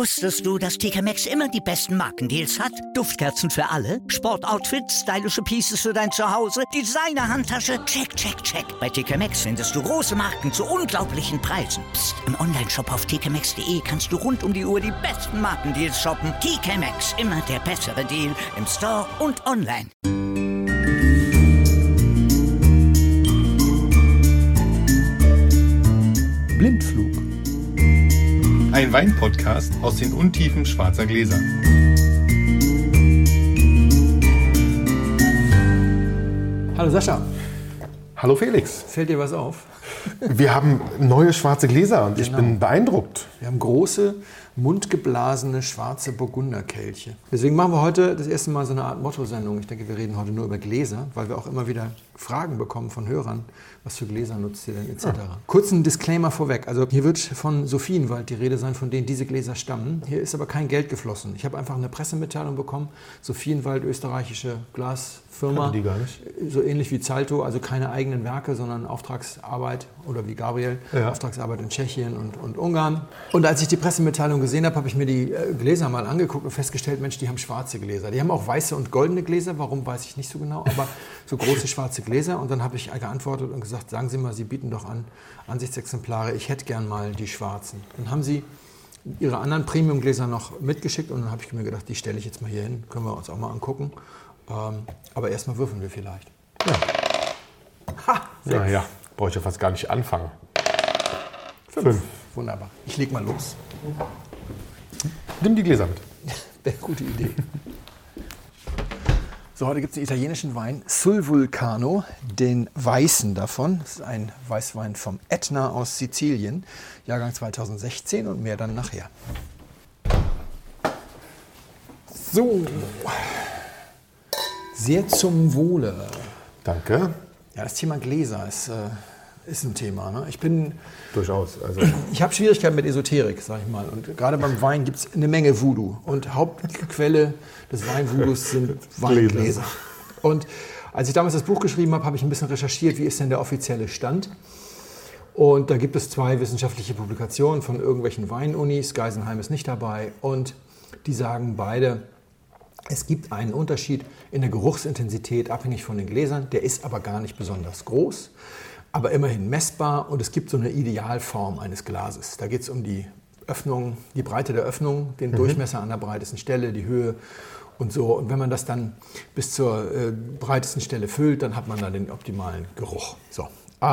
Wusstest du, dass TK Maxx immer die besten Markendeals hat? Duftkerzen für alle, Sportoutfits, stylische Pieces für dein Zuhause, Designer-Handtasche, check, check, check. Bei TK Maxx findest du große Marken zu unglaublichen Preisen. Psst. Im Onlineshop auf tkmaxx.de kannst du rund um die Uhr die besten Markendeals shoppen. TK Maxx, immer der bessere Deal im Store und online. Blindflug. Ein Wein-Podcast aus den Untiefen schwarzer Gläser. Hallo Sascha. Hallo Felix. Fällt dir was auf? Wir haben neue schwarze Gläser und ich bin beeindruckt. Wir haben große, mundgeblasene, schwarze Burgunderkelche. Deswegen machen wir heute das erste Mal so eine Art Motto-Sendung. Ich denke, wir reden heute nur über Gläser, weil wir auch immer wieder Fragen bekommen von Hörern. Was für Gläser nutzt ihr denn etc. Ja. Kurzen Disclaimer vorweg. Also hier wird von Sophienwald die Rede sein, von denen diese Gläser stammen. Hier ist aber kein Geld geflossen. Ich habe einfach eine Pressemitteilung bekommen. Sophienwald, österreichische Glasfirma. Die gar nicht. So ähnlich wie Zalto, also keine eigenen Werke, sondern Auftragsarbeit. Oder wie Gabriel, Auftragsarbeit in Tschechien und Ungarn. Und als ich die Pressemitteilung gesehen habe, habe ich mir die Gläser mal angeguckt und festgestellt, Mensch, die haben schwarze Gläser. Die haben auch weiße und goldene Gläser. Warum, weiß ich nicht so genau. Aber so große schwarze Gläser. Und dann habe ich geantwortet und gesagt, sagen Sie mal, Sie bieten doch an Ansichtsexemplare, ich hätte gern mal die schwarzen. Dann haben Sie Ihre anderen Premium-Gläser noch mitgeschickt und dann habe ich mir gedacht, die stelle ich jetzt mal hier hin, können wir uns auch mal angucken. Aber erstmal würfeln wir vielleicht. Ja. Ha! 6. Naja, brauche ich ja fast gar nicht anfangen. 5. Wunderbar. Ich leg mal los. Nimm die Gläser mit. Wäre eine gute Idee. So, heute gibt es einen italienischen Wein, Sul Vulcano, den weißen davon. Das ist ein Weißwein vom Etna aus Sizilien, Jahrgang 2016 und mehr dann nachher. So, sehr zum Wohle. Danke. Ja, das Thema Gläser ist ein Thema. Ne? Durchaus. Ich habe Schwierigkeiten mit Esoterik, sag ich mal. Und gerade beim Wein gibt es eine Menge Voodoo. Und Hauptquelle des Weinvoodoos sind Weingläser. Und als ich damals das Buch geschrieben habe, habe ich ein bisschen recherchiert, wie ist denn der offizielle Stand. Und da gibt es 2 wissenschaftliche Publikationen von irgendwelchen Weinunis. Geisenheim ist nicht dabei. Und die sagen beide, es gibt einen Unterschied in der Geruchsintensität, abhängig von den Gläsern. Der ist aber gar nicht besonders groß, aber immerhin messbar. Und es gibt so eine Idealform eines Glases. Da geht es um die Öffnung, die Breite der Öffnung, den Durchmesser an der breitesten Stelle, die Höhe und so. Und wenn man das dann bis zur breitesten Stelle füllt, dann hat man dann den optimalen Geruch. So.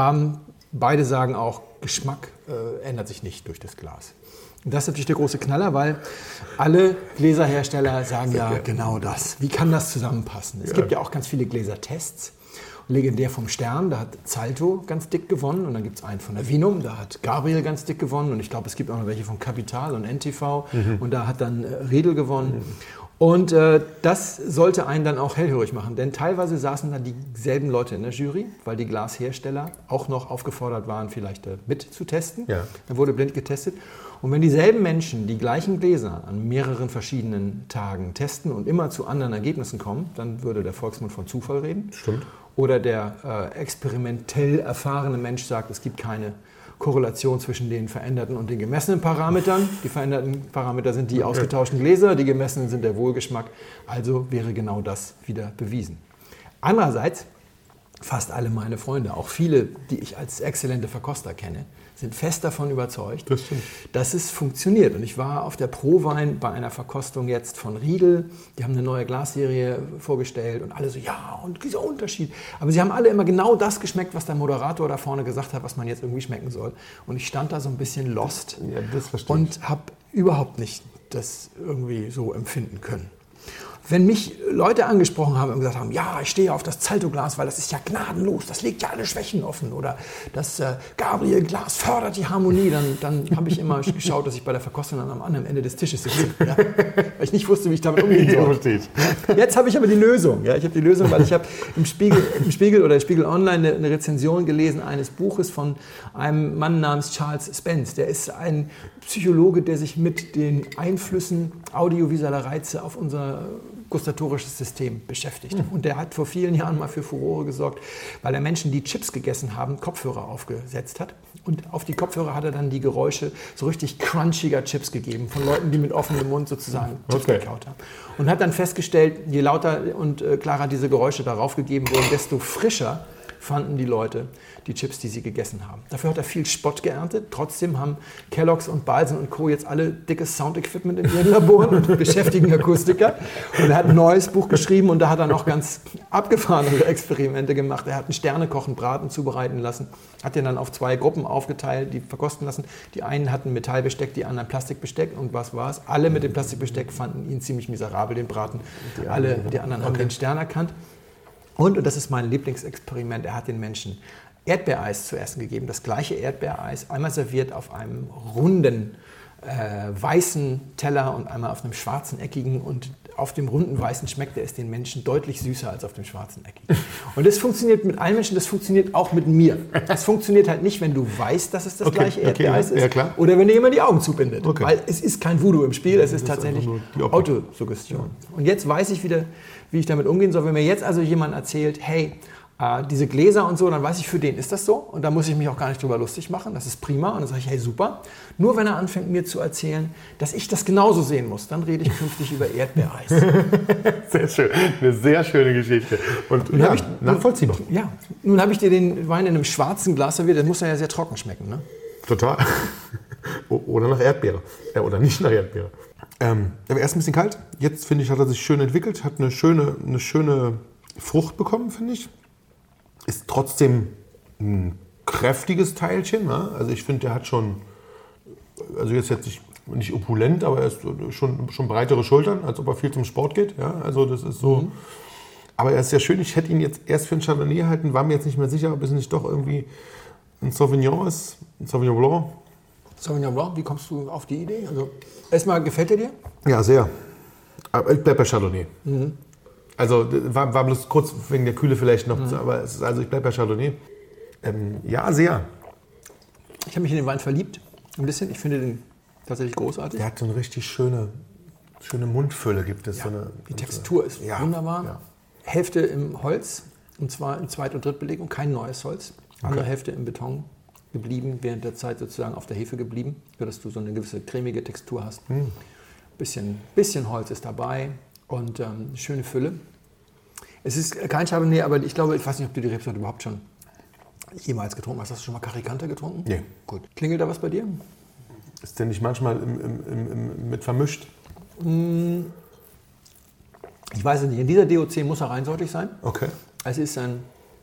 Beide sagen auch, Geschmack ändert sich nicht durch das Glas. Und das ist natürlich der große Knaller, weil alle Gläserhersteller sagen ja genau das. Wie kann das zusammenpassen? Es gibt ja auch ganz viele Gläsertests. Legendär vom Stern, da hat Zalto ganz dick gewonnen. Und dann gibt es einen von der Vinum, da hat Gabriel ganz dick gewonnen. Und ich glaube, es gibt auch noch welche von Capital und NTV. Und da hat dann Riedel gewonnen. Und das sollte einen dann auch hellhörig machen. Denn teilweise saßen dann dieselben Leute in der Jury, weil die Glashersteller auch noch aufgefordert waren, vielleicht mitzutesten. Ja. Dann wurde blind getestet. Und wenn dieselben Menschen die gleichen Gläser an mehreren verschiedenen Tagen testen und immer zu anderen Ergebnissen kommen, dann würde der Volksmund von Zufall reden. Stimmt. Oder der experimentell erfahrene Mensch sagt, es gibt keine Korrelation zwischen den veränderten und den gemessenen Parametern. Die veränderten Parameter sind die ausgetauschten Gläser, die gemessenen sind der Wohlgeschmack. Also wäre genau das wieder bewiesen. Andererseits, fast alle meine Freunde, auch viele, die ich als exzellente Verkoster kenne, sind fest davon überzeugt, dass es funktioniert. Und ich war auf der ProWein bei einer Verkostung jetzt von Riedel. Die haben eine neue Glasserie vorgestellt und alle so, ja, und dieser Unterschied. Aber sie haben alle immer genau das geschmeckt, was der Moderator da vorne gesagt hat, was man jetzt irgendwie schmecken soll. Und ich stand da so ein bisschen lost und habe überhaupt nicht das irgendwie so empfinden können. Wenn mich Leute angesprochen haben und gesagt haben, ja, ich stehe auf das Zalto-Glas, weil das ist ja gnadenlos, das legt ja alle Schwächen offen. Oder das Gabriel-Glas fördert die Harmonie. Dann habe ich immer geschaut, dass ich bei der Verkostung dann am anderen Ende des Tisches sitze. Ja? Weil ich nicht wusste, wie ich damit umgehen soll. Jetzt habe ich aber die Lösung. Ja? Ich habe die Lösung, weil ich habe im Spiegel oder Spiegel Online eine Rezension gelesen eines Buches von einem Mann namens Charles Spence. Der ist ein Psychologe, der sich mit den Einflüssen audiovisueller Reize auf unser gustatorisches System beschäftigt. Und der hat vor vielen Jahren mal für Furore gesorgt, weil er Menschen, die Chips gegessen haben, Kopfhörer aufgesetzt hat. Und auf die Kopfhörer hat er dann die Geräusche so richtig crunchiger Chips gegeben, von Leuten, die mit offenem Mund sozusagen Chips gekaut haben. Und hat dann festgestellt, je lauter und klarer diese Geräusche darauf gegeben wurden, desto frischer fanden die Leute die Chips, die sie gegessen haben. Dafür hat er viel Spott geerntet. Trotzdem haben Kellogg's und Balsen und Co. jetzt alle dickes Soundequipment in ihren Laboren und beschäftigen Akustiker. Und er hat ein neues Buch geschrieben und da hat er noch ganz abgefahrene Experimente gemacht. Er hat einen Sternekoch, einen Braten zubereiten lassen, hat den dann auf 2 Gruppen aufgeteilt, die verkosten lassen. Die einen hatten Metallbesteck, die anderen Plastikbesteck. Und was war es? Alle mit dem Plastikbesteck fanden ihn ziemlich miserabel, den Braten. Die anderen haben den Stern erkannt. Und das ist mein Lieblingsexperiment, er hat den Menschen Erdbeereis zu essen gegeben. Das gleiche Erdbeereis, einmal serviert auf einem runden, weißen Teller und einmal auf einem schwarzen, eckigen. Und auf dem runden, weißen schmeckte es den Menschen deutlich süßer als auf dem schwarzen, eckigen. Und das funktioniert mit allen Menschen, das funktioniert auch mit mir. Das funktioniert halt nicht, wenn du weißt, dass es das gleiche Erdbeereis ist. Klar. Oder wenn dir jemand die Augen zubindet. Weil es ist kein Voodoo im Spiel, es ist tatsächlich Autosuggestion. Und jetzt weiß ich wieder, wie ich damit umgehen soll. Wenn mir jetzt also jemand erzählt, hey, diese Gläser und so, dann weiß ich, für den ist das so. Und da muss ich mich auch gar nicht drüber lustig machen. Das ist prima. Und dann sage ich, hey, super. Nur wenn er anfängt, mir zu erzählen, dass ich das genauso sehen muss, dann rede ich künftig über Erdbeereis. Sehr schön. Eine sehr schöne Geschichte. Und ja, nachvollziehbar. Ja, nun habe ich dir den Wein in einem schwarzen Glas serviert. Der muss ja sehr trocken schmecken, ne? Total. Oder nach Erdbeere. Oder nicht nach Erdbeere. Er war erst ein bisschen kalt. Jetzt, finde ich, hat er sich schön entwickelt. Hat eine schöne Frucht bekommen, finde ich. Ist trotzdem ein kräftiges Teilchen. Ne? Also ich finde, der hat schon, also jetzt nicht opulent, aber er ist schon breitere Schultern, als ob er viel zum Sport geht. Ja? Also das ist so. Aber er ist sehr schön. Ich hätte ihn jetzt erst für einen Chardonnay halten, war mir jetzt nicht mehr sicher, ob es nicht doch irgendwie ein Sauvignon ist, ein Sauvignon Blanc. Sauvignon Blanc, wie kommst du auf die Idee? Also erstmal, gefällt er dir? Ja, sehr. Aber ich bleibe bei Chardonnay. Also war bloß kurz wegen der Kühle vielleicht noch, aber ich bleibe bei Chardonnay. Ja, sehr. Ich habe mich in den Wein verliebt, ein bisschen. Ich finde den tatsächlich großartig. Der hat so eine richtig schöne Mundfülle, gibt es. Ja, so eine, die Textur ist wunderbar. Ja. Hälfte im Holz, und zwar in Zweit- und Drittbelegung, kein neues Holz. Andere Hälfte im Beton geblieben, während der Zeit sozusagen auf der Hefe geblieben, sodass du so eine gewisse cremige Textur hast. Bisschen Holz ist dabei und eine schöne Fülle. Es ist kein Chardonnay, aber ich glaube, ich weiß nicht, ob du die Rebsorte überhaupt schon jemals getrunken hast. Hast du schon mal Caricante getrunken? Nee. Gut. Klingelt da was bei dir? Ist der nicht manchmal mit vermischt? Ich weiß es nicht. In dieser DOC muss er reinsortig sein. Okay. Es ist ein...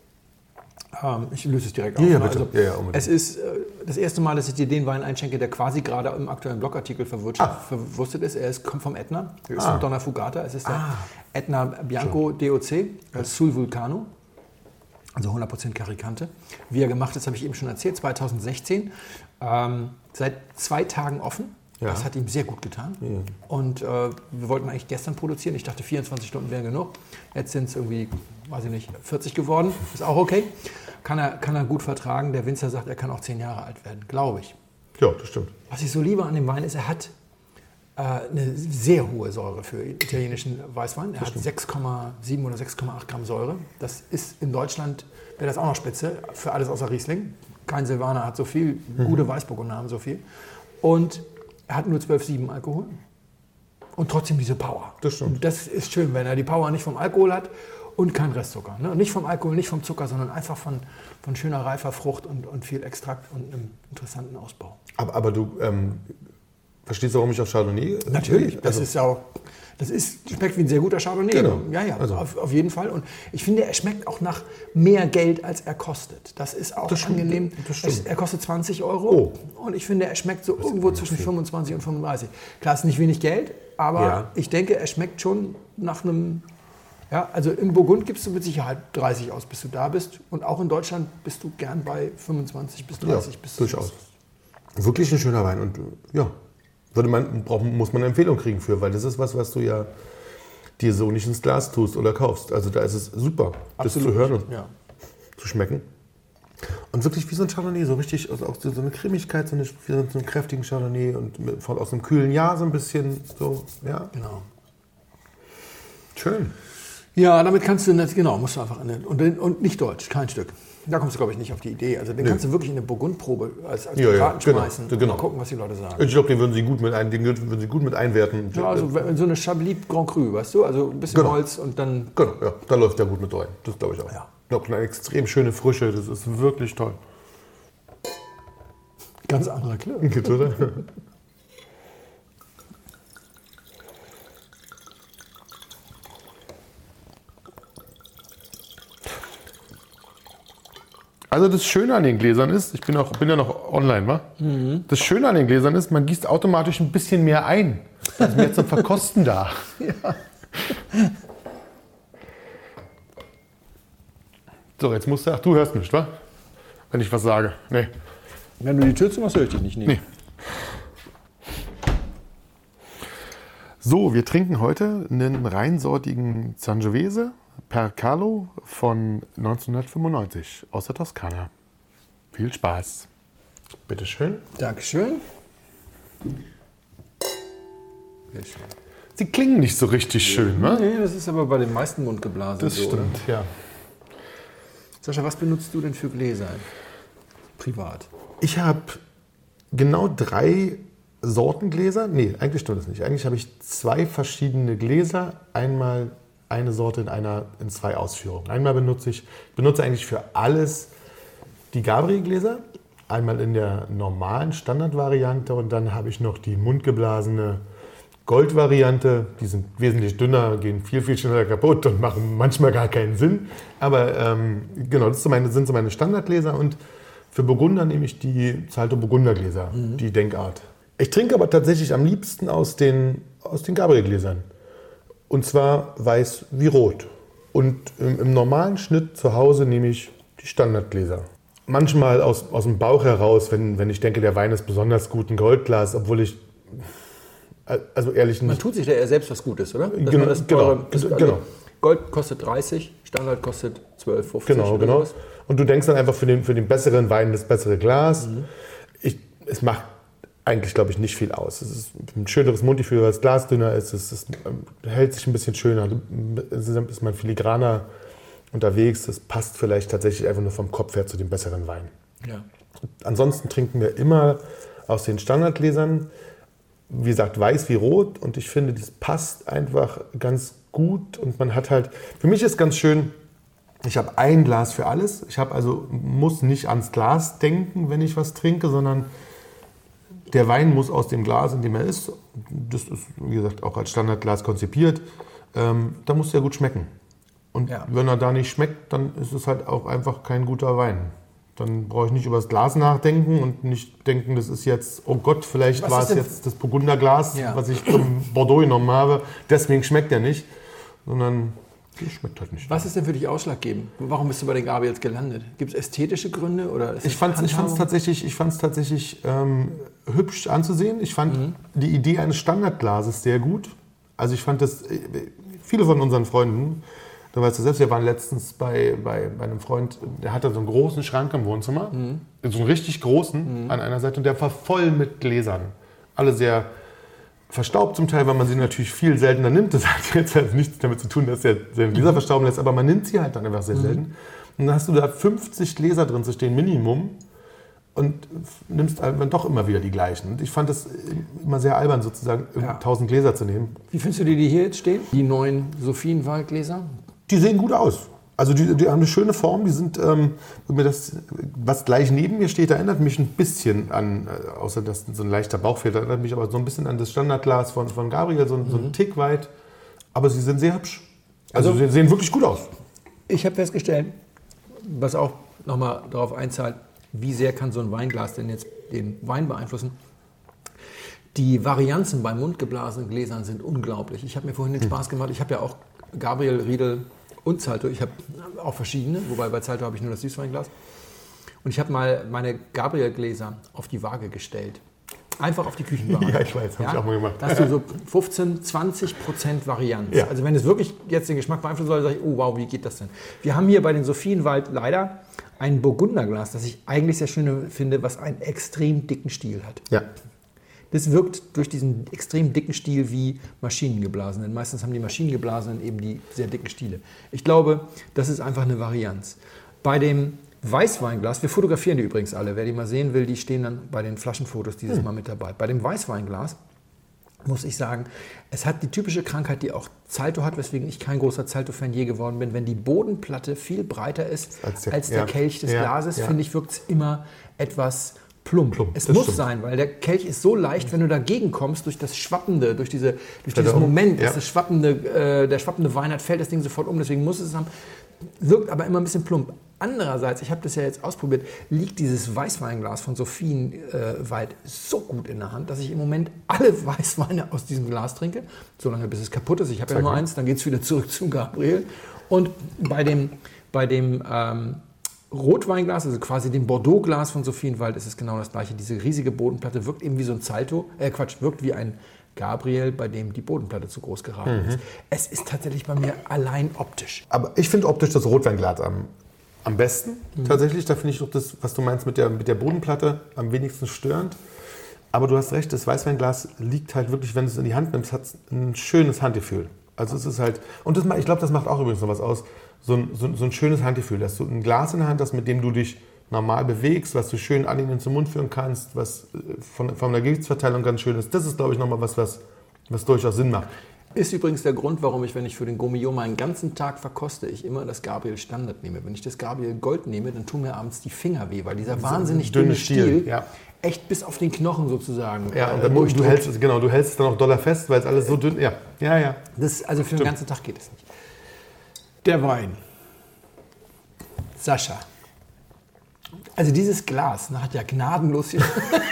ich löse es direkt auf. Ja, bitte. Also, Ja, unbedingt. es ist das erste Mal, dass ich dir den Wein einschenke, der quasi gerade im aktuellen Blogartikel verwurstet ist. Kommt vom Etna. Er ist von Donna Fugata. Es ist der Etna Bianco DOC, Sul Vulcano. Also 100% Caricante. Wie er gemacht ist, habe ich eben schon erzählt, 2016. Seit 2 Tagen offen. Ja. Das hat ihm sehr gut getan. Ja. Und wir wollten eigentlich gestern produzieren. Ich dachte, 24 Stunden wären genug. Jetzt sind es irgendwie, weiß ich nicht, 40 geworden. Ist auch okay. Kann er gut vertragen. Der Winzer sagt, er kann auch 10 Jahre alt werden, glaube ich. Ja, das stimmt. Was ich so liebe an dem Wein ist, er hat eine sehr hohe Säure für italienischen Weißwein. Er hat 6,7 oder 6,8 Gramm Säure. Das ist in Deutschland, wäre das auch noch Spitze, für alles außer Riesling. Kein Silvaner hat so viel, gute Weißburgunder haben so viel. Und er hat nur 12,7 Alkohol und trotzdem diese Power. Das stimmt. Und das ist schön, wenn er die Power nicht vom Alkohol hat und kein Restzucker. Ne? Nicht vom Alkohol, nicht vom Zucker, sondern einfach von schöner reifer Frucht und viel Extrakt und einem interessanten Ausbau. Aber du verstehst du, warum ich auf Chardonnay? Natürlich, schmeckt wie ein sehr guter Chardonnay. Genau. Ja, also. auf jeden Fall. Und ich finde, er schmeckt auch nach mehr Geld, als er kostet. Das ist auch angenehm. Er kostet 20 Euro und ich finde, er schmeckt so irgendwo zwischen 25 und 35. Klar, ist nicht wenig Geld, aber ich denke, er schmeckt schon nach einem... Ja, also im Burgund gibst du mit Sicherheit 30 aus, bis du da bist. Und auch in Deutschland bist du gern bei 25 bis 30. Ja, durchaus. Wirklich ein schöner Wein. Und ja, muss man eine Empfehlung kriegen für, weil das ist was du ja dir so nicht ins Glas tust oder kaufst. Also da ist es super, das zu hören und zu schmecken. Und wirklich wie so ein Chardonnay, so richtig, also auch so eine Cremigkeit, so einen kräftigen Chardonnay und aus einem kühlen Jahr so ein bisschen so, ja. Genau. Schön. Ja, damit kannst du, genau, musst du einfach und nicht Deutsch, kein Stück. Da kommst du, glaube ich, nicht auf die Idee. Also den kannst du wirklich in eine Burgundprobe als Karten schmeißen und mal gucken, was die Leute sagen. Ich glaube, den würden sie gut mit einwerten. Ja, also so eine Chablis Grand Cru, weißt du? Also ein bisschen Holz und dann... Genau, ja, da läuft der gut mit rein. Das glaube ich auch. Ja. Noch eine extrem schöne Frische, das ist wirklich toll. Ganz anderer Klirr. Geht, oder? Also das Schöne an den Gläsern ist, ich bin ja noch online, wa? Das Schöne an den Gläsern ist, man gießt automatisch ein bisschen mehr ein. Da ist mehr zum Verkosten da. Ja. So, jetzt musst du, du hörst mich, wa? Wenn ich was sage. Nee. Wenn du die Tür zumachst, höre ich dich nicht. Nee. So, wir trinken heute einen reinsortigen Sangiovese Percalo von 1995 aus der Toskana. Viel Spaß. Bitteschön. Dankeschön. Sie klingen nicht so richtig schön, ne? Nee, das ist aber bei den meisten Mundgeblasen Das so, stimmt, oder? ja. Sascha, was benutzt du denn für Gläser? Privat. Ich habe genau 3 Sorten Gläser. Nee, eigentlich stimmt das nicht. Eigentlich habe ich 2 verschiedene Gläser. Einmal eine Sorte in 2 Ausführungen. Einmal benutze eigentlich für alles die Gabriel-Gläser. Einmal in der normalen Standardvariante und dann habe ich noch die mundgeblasene Gold-Variante. Die sind wesentlich dünner, gehen viel, viel schneller kaputt und machen manchmal gar keinen Sinn. Aber genau, das sind so meine Standardgläser und für Burgunder nehme ich die Zalto Burgundergläser, die Denkart. Ich trinke aber tatsächlich am liebsten aus den Gabriel-Gläsern. Und zwar weiß wie rot. Und im normalen Schnitt zu Hause nehme ich die Standardgläser. Manchmal aus dem Bauch heraus, wenn ich denke, der Wein ist besonders gut, ein Goldglas, obwohl ich, also ehrlich nicht... Man tut sich da eher selbst was Gutes, oder? Genau. Gold kostet 30, Standard kostet 12, 15. Genau. Und du denkst dann einfach für den besseren Wein das bessere Glas. Es macht eigentlich, glaube ich, nicht viel aus. Es ist ein schöneres Mundgefühl, weil das Glas dünner ist. Es hält sich ein bisschen schöner. Ist man filigraner unterwegs. Das passt vielleicht tatsächlich einfach nur vom Kopf her zu dem besseren Wein. Ja. Ansonsten trinken wir immer aus den Standardgläsern. Wie gesagt, weiß wie rot. Und ich finde, das passt einfach ganz gut. Und man hat halt, für mich ist ganz schön, ich habe ein Glas für alles. Ich muss nicht ans Glas denken, wenn ich was trinke, sondern der Wein muss aus dem Glas, in dem er ist, das ist, wie gesagt, auch als Standardglas konzipiert, da muss er gut schmecken. Und wenn er da nicht schmeckt, dann ist es halt auch einfach kein guter Wein. Dann brauche ich nicht über das Glas nachdenken und nicht denken, das ist jetzt, oh Gott, vielleicht war es jetzt das Burgunderglas, was ich zum Bordeaux genommen habe, deswegen schmeckt er nicht, sondern das schmeckt halt nicht. Was ist denn für dich ausschlaggebend? Warum bist du bei den Gabriel jetzt gelandet? Gibt es ästhetische Gründe? Oder ich fand es tatsächlich hübsch anzusehen. Ich fand die Idee eines Standardglases sehr gut. Also ich fand das, viele von unseren Freunden, da weißt du selbst, wir waren letztens bei einem Freund, der hatte so einen großen Schrank im Wohnzimmer, so einen richtig großen an einer Seite und der war voll mit Gläsern. Alle sehr verstaubt zum Teil, weil man sie natürlich viel seltener nimmt. Das hat jetzt halt nichts damit zu tun, dass er seine Gläser verstauben lässt, aber man nimmt sie halt dann einfach sehr selten. Und dann hast du da 50 Gläser drin zu stehen, Minimum, und nimmst dann doch immer wieder die gleichen. Und ich fand das immer sehr albern, sozusagen 1000 Gläser zu nehmen. Wie findest du die hier jetzt stehen? Die neuen Sophienwald-Gläser? Die sehen gut aus. Also die haben eine schöne Form, die sind, was gleich neben mir steht, erinnert mich ein bisschen an, außer dass so ein leichter Bauchfehler, erinnert mich aber so ein bisschen an das Standardglas von Gabriel, so ein Tick weit, aber sie sind sehr hübsch. Also sie sehen wirklich gut aus. Ich habe festgestellt, was auch nochmal darauf einzahlt, wie sehr kann so ein Weinglas denn jetzt den Wein beeinflussen. Die Varianzen bei mundgeblasenen Gläsern sind unglaublich. Ich habe mir vorhin den Spaß gemacht, ich habe ja auch Gabriel, Riedel und Zalto. Ich habe auch verschiedene, wobei bei Zalto habe ich nur das Süßweinglas. Und ich habe mal meine Gabriel-Gläser auf die Waage gestellt. Einfach auf die Küchenwaage. Ja, ich weiß, habe ich auch mal gemacht. Da hast du so 15-20% Varianz. Ja. Also wenn es wirklich jetzt den Geschmack beeinflussen soll, sage ich, oh wow, wie geht das denn? Wir haben hier bei den Sophienwald leider ein Burgunderglas, das ich eigentlich sehr schön finde, was einen extrem dicken Stiel hat. Ja. das wirkt durch diesen extrem dicken Stiel wie Maschinengeblasenen. Meistens haben die Maschinengeblasenen eben die sehr dicken Stiele. Ich glaube, das ist einfach eine Varianz. Bei dem Weißweinglas, wir fotografieren die übrigens alle, wer die mal sehen will, die stehen dann bei den Flaschenfotos dieses Mal mit dabei. Bei dem Weißweinglas muss ich sagen, es hat die typische Krankheit, die auch Zalto hat, weswegen ich kein großer Zalto-Fan je geworden bin. Wenn die Bodenplatte viel breiter ist als der Kelch des Glases, finde ich, wirkt es immer etwas plump. Es muss sein, weil der Kelch ist so leicht, wenn du dagegen kommst, durch das Schwappende, durch dieses Moment, dass der schwappende Wein hat, fällt das Ding sofort um, deswegen muss es haben. Wirkt aber immer ein bisschen plump. Andererseits, ich habe das ja jetzt ausprobiert, liegt dieses Weißweinglas von Sophienwald so gut in der Hand, dass ich im Moment alle Weißweine aus diesem Glas trinke, solange bis es kaputt ist. Ich habe ja nur eins, dann geht es wieder zurück zu Gabriel. Und bei dem Rotweinglas, also quasi dem Bordeaux-Glas von Sophienwald, ist es genau das gleiche. Diese riesige Bodenplatte wirkt eben wie so ein wirkt wie ein Gabriel, bei dem die Bodenplatte zu groß geraten ist. Es ist tatsächlich bei mir allein optisch. Aber ich finde optisch das Rotweinglas am besten. Tatsächlich, da finde ich doch das, was du meinst mit der Bodenplatte, am wenigsten störend. Aber du hast recht, das Weißweinglas liegt halt wirklich, wenn du es in die Hand nimmst, hat es ein schönes Handgefühl. Also es ist halt, und ich glaube, das macht auch übrigens noch was aus, so ein schönes Handgefühl, dass du ein Glas in der Hand hast, mit dem du dich normal bewegst, was du schön anliegend zum Mund führen kannst, was von der Gewichtsverteilung ganz schön ist. Das ist, glaube ich, nochmal was durchaus Sinn macht. Ist übrigens der Grund, warum ich, wenn ich für den Gourmillon mal einen ganzen Tag verkoste, ich immer das Gabriel Standard nehme. Wenn ich das Gabriel Gold nehme, dann tun mir abends die Finger weh, weil dieser wahnsinnig dünne Stiel echt bis auf den Knochen sozusagen. Ja, und du hältst es dann auch doller fest, weil es alles so dünn ist. Ja. Also für den ganzen Tag geht es nicht. Der Wein. Sascha. Also dieses Glas hat ja gnadenlos hier.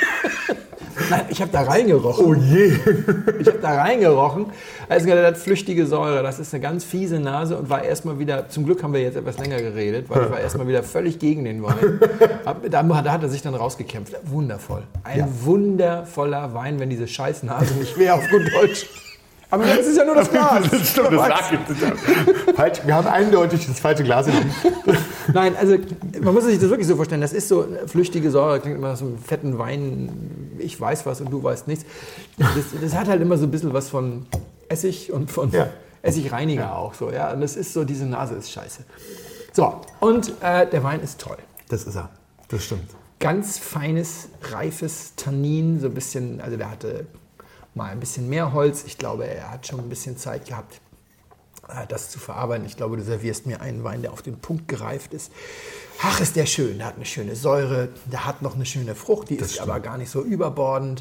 Nein, ich habe da reingerochen. Oh je! Ich habe da reingerochen. Also das hat flüchtige Säure, das ist eine ganz fiese Nase und war erstmal wieder, zum Glück haben wir jetzt etwas länger geredet, weil ich war erstmal wieder völlig gegen den Wein. Da hat er sich dann rausgekämpft. Wundervoll. Ein wundervoller Wein, wenn diese Scheißnase nicht wäre, auf gut Deutsch. Aber das ist ja nur das Glas. Das stimmt, das falsch. Wir haben eindeutig das falsche Glas genommen. Nein, also man muss sich das wirklich so vorstellen. Das ist so flüchtige Säure, klingt immer nach so einem fetten Wein. Ich weiß was und du weißt nichts. Das hat halt immer so ein bisschen was von Essig und von Essigreiniger auch so. Ja? Und das ist so, diese Nase ist scheiße. So, und der Wein ist toll. Das ist er. Das stimmt. Ganz feines, reifes Tannin, so ein bisschen, also der hatte mal ein bisschen mehr Holz. Ich glaube, er hat schon ein bisschen Zeit gehabt, das zu verarbeiten. Ich glaube, du servierst mir einen Wein, der auf den Punkt gereift ist. Ach, ist der schön. Der hat eine schöne Säure, der hat noch eine schöne Frucht, die ist aber gar nicht so überbordend.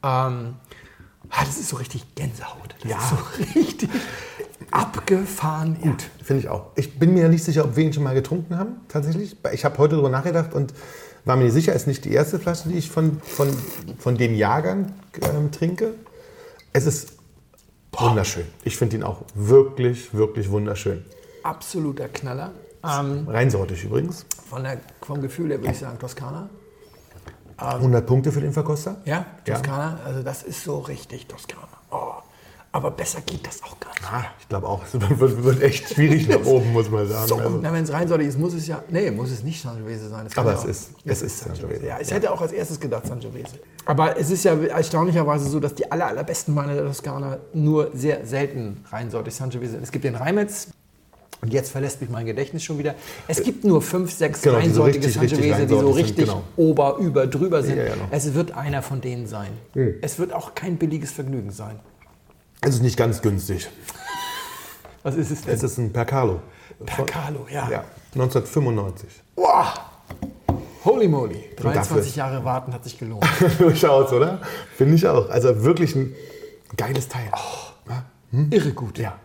Das ist so richtig Gänsehaut. Das ist so richtig abgefahren gut. Finde ich auch. Ich bin mir ja nicht sicher, ob wir ihn schon mal getrunken haben, tatsächlich. Ich habe heute darüber nachgedacht und war mir nicht sicher, es ist nicht die erste Flasche, die ich von dem Jahrgang trinke. Es ist wunderschön. Ich finde ihn auch wirklich, wirklich wunderschön. Absoluter Knaller. Reinsortig übrigens. Vom Gefühl her würde ich sagen Toskana. 100 Punkte für den Verkoster. Ja, Toskana. Also das ist so richtig Toskana. Oh. Aber besser geht das auch gar nicht. Ich glaube auch, es wird echt schwierig nach oben, muss man sagen. So, also. Wenn es reinsortig ist, muss es nicht Sangiovese sein. Aber es ist Sangiovese. Ja, ich hätte auch als erstes gedacht Sangiovese. Aber es ist ja erstaunlicherweise so, dass die allerbesten Weine der Toskana nur sehr selten reinsortig Sangiovese sind. Es gibt den Reimetz. Und jetzt verlässt mich mein Gedächtnis schon wieder. Es gibt nur 5, 6 reinsortige Sangiovese, die so richtig drüber sind. Ja. Es wird einer von denen sein. Es wird auch kein billiges Vergnügen sein. Es ist nicht ganz günstig. Was ist es denn? Es ist ein Percalo. Percalo, ja. 1995. Wow. Holy moly. 23 Jahre warten hat sich gelohnt. Durchaus, oder? Finde ich auch. Also wirklich ein geiles Teil. Irre gut. Ja.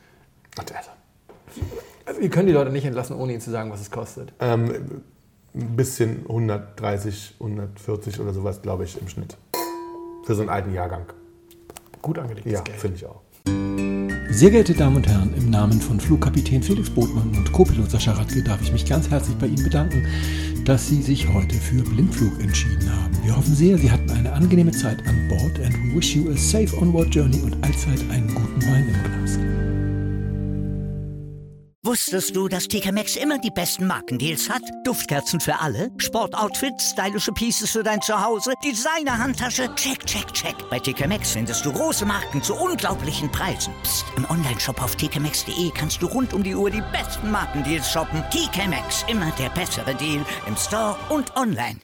Also, ihr könnt die Leute nicht entlassen, ohne ihnen zu sagen, was es kostet. Ein bisschen 130, 140 oder sowas, glaube ich, im Schnitt. Für so einen alten Jahrgang. Gut angelegtes Geld. Ja, finde ich auch. Sehr geehrte Damen und Herren, im Namen von Flugkapitän Felix Botmann und Co-Pilot Sascha Radke darf ich mich ganz herzlich bei Ihnen bedanken, dass Sie sich heute für Blindflug entschieden haben. Wir hoffen sehr, Sie hatten eine angenehme Zeit an Bord and we wish you a safe onward journey und allzeit einen guten Wein im Glas. Wusstest du, dass TK Maxx immer die besten Markendeals hat? Duftkerzen für alle, Sportoutfits, stylische Pieces für dein Zuhause, Designer-Handtasche, check, check, check. Bei TK Maxx findest du große Marken zu unglaublichen Preisen. Psst. Im Onlineshop auf tkmaxx.de kannst du rund um die Uhr die besten Markendeals shoppen. TK Maxx, immer der bessere Deal im Store und online.